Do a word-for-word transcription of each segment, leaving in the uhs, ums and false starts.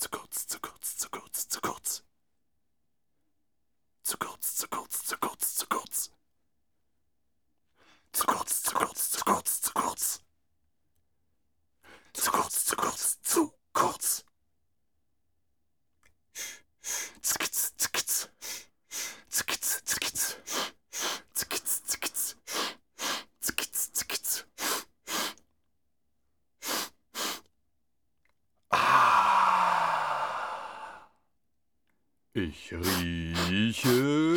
zu kurz, zu kurz, zu kurz, zu kurz. Zu kurz, zu kurz, zu kurz, zu kurz. Zu kurz, zu kurz, zu kurz, zu kurz. Zu kurz, zu kurz, zu kurz. Zkitz, zkitz. Zkitz, zkitz. Zkitz, zkitz. Zkitz, zkitz. Ah. Ich rieche.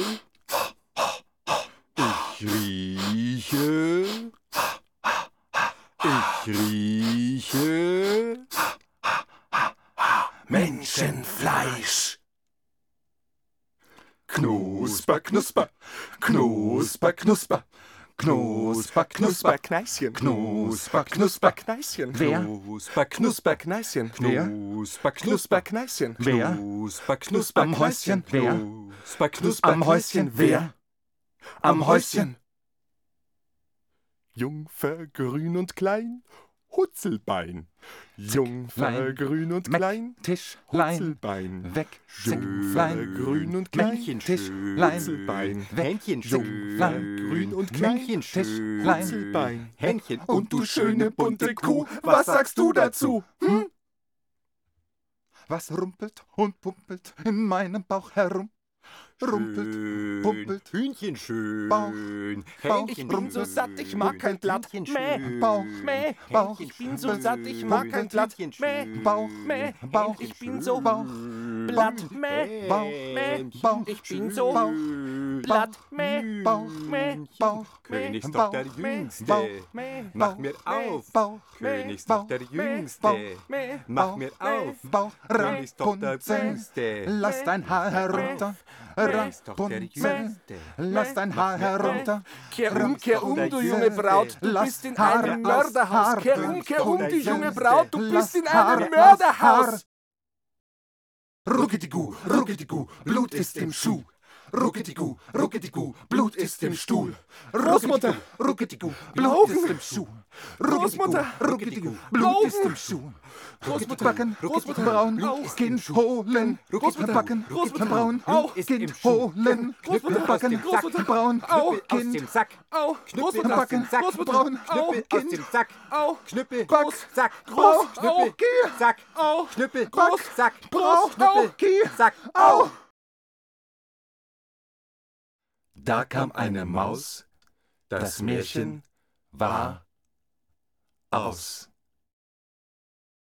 Ich rieche. Ich rieche. Menschenfleisch. Knusper, knusper, knusper, knusper, knusper, knusper, Kneischen, knusper, knusper, Kneischen, wer? Knusper, knusper, Kneischen, wer? Knusper, knusper, Kneischen, wer? Knusper, knusper, am Häuschen, wer? Knusper, knusper, am Häuschen, wer? Am Häuschen. Jungfer, grün und klein, Hutzelbein. Jungfer, grün und klein, Tischlein, Hutzelbein. weg, Jungfer, Zicklein, grün und klein, Tischlein, Hutzelbein. Hähnchen, Jungfer, grün und klein, Tischlein, Hutzelbein. Hähnchen, Und du schöne bunte Kuh, was sagst du dazu? Hm? Was rumpelt und pumpelt in meinem Bauch herum? Rumpelt, Schön, pumpelt, Hühnchen schön, Bauch, Bauch, Hähnchen ich bin so schön, satt, ich mag kein Blatt. Hähnchen Mäh, schön, Bauch, Mäh, Bauch, Hähnchen ich bin schön, so satt, ich mag kein Blatt. Hähnchen Mäh, schön, Bauch, Mäh, Bauch, Hähnchen ich bin schön, so Bauch, Blatt, mäh, Bauch, mäh, Bauch, ich bin so Bauch, Blatt, mäh, Bauch, mäh, Bauch, Königstochter Bauch, Jüngste, Bauch, mäh, mach Bauch, mir mäh, auf, Bauch, Königstochter Bauch, Jüngste, Bauch, mäh, mach Bauch, mir mäh, auf, Bauch, Königstochter Rapunzel, Jüngste, lass dein Haar herunter, Rapunzel, Jüngste. lass dein Haar herunter. Kehr um, kehr um, du junge Braut, du Lass bist in Haar einem aus Mörderhaus. Haar. Kehr um, kehr um, die junge Jüngste. Braut, du Lass bist in Haar einem aus Mörderhaus. Ruckedigu, ruckedigu, Blut ist im Schuh. Ruckedigu, ruckedigu, Blut ist im Stuhl. Großmutter, ruckedigu, Blut ist im Schuh. Großmutter, ruckedigu, Blut ist im Schuh. Großmutter, Backen, Großmutter, braun, Au. Kind holen. Großmutter, Backen, Großmutter, braun, Au. Kind holen. Großmutter, Backen, Großmutter, braun, Au. Aus Kind dem Sack, Au, Knüppel Großmutter, aus dem Sack, Großmutter, braun, Au, Knüppel aus Kind. dem Sack, Au, Knüppel, Back, Sack, Groß, Knüppel, Au, Sack, Au, Knüppel, Groß, Sack, Groß, Knüppel, Au. Sack, Au. Da kam eine Maus, das Märchen war aus.